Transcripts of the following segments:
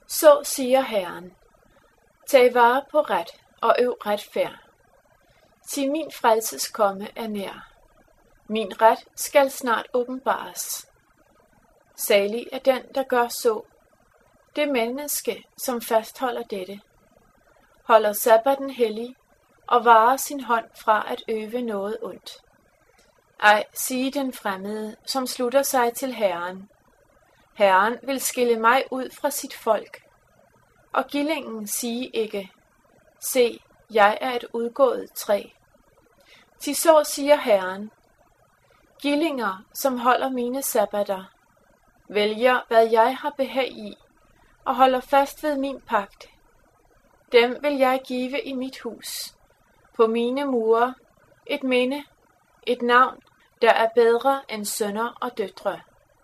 Så siger Herren, tag vare på ret og øv retfærd. Sig min frelses komme er nær. Min ret skal snart åbenbares. Salig er den, der gør så. Det menneske, som fastholder dette, holder sabbaten hellig og varer sin hånd fra at øve noget ondt. Ej, sige den fremmede, som slutter sig til Herren. Herren vil skille mig ud fra sit folk. Og gillingen sige ikke, se, jeg er et udgået træ. Til så siger Herren, gillinger, som holder mine sabbater, vælger, hvad jeg har behag i, og holder fast ved min pagt. Dem vil jeg give i mit hus, på mine mure, et minde, et navn, der er bedre end sønner og døtre.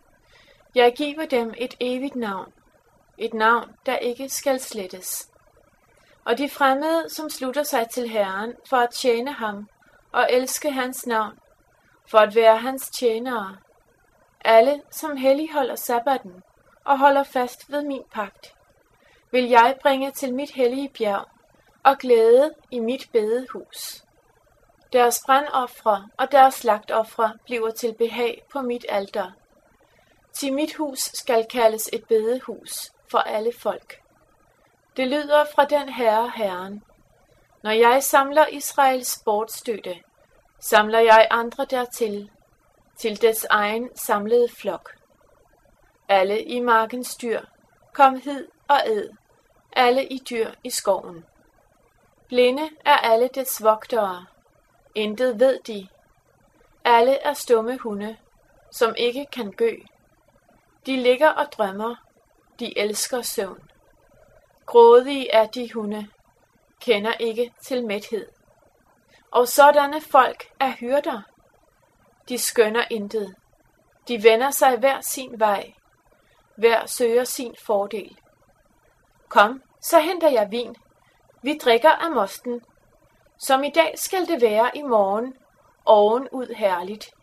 Jeg giver dem et evigt navn, et navn, der ikke skal slettes. Og de fremmede, som slutter sig til Herren for at tjene ham og elske hans navn, for at være hans tjenere, alle, som helligholder sabbaten og holder fast ved min pagt, vil jeg bringe til mit hellige bjerg og glæde i mit bedehus. Deres brandofre og deres slagtofre bliver til behag på mit alter. Til mit hus skal kaldes et bedehus for alle folk. Det lyder fra den Herren. Når jeg samler Israels bortstødte, samler jeg andre dertil, til dets egen samlede flok. Alle i markens dyr, kom hid og æd, alle i dyr i skoven. Blinde er alle dets vogtere, intet ved de. Alle er stumme hunde, som ikke kan gø. De ligger og drømmer, de elsker søvn. Grådige er de hunde, kender ikke til mæthed. Og sådanne folk er hyrder. De skønner intet. De vender sig hver sin vej. Hver søger sin fordel. Kom, så henter jeg vin. Vi drikker af mosten. Som i dag skal det være i morgen, ovenud herligt.